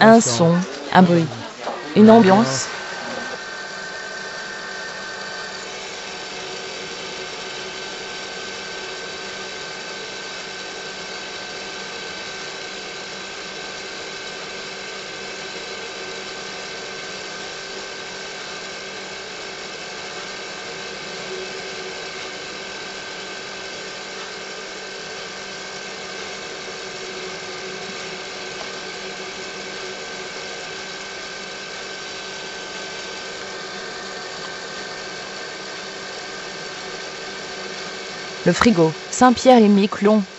Un son, un bruit, une ambiance. Le frigo, Saint-Pierre et Miquelon.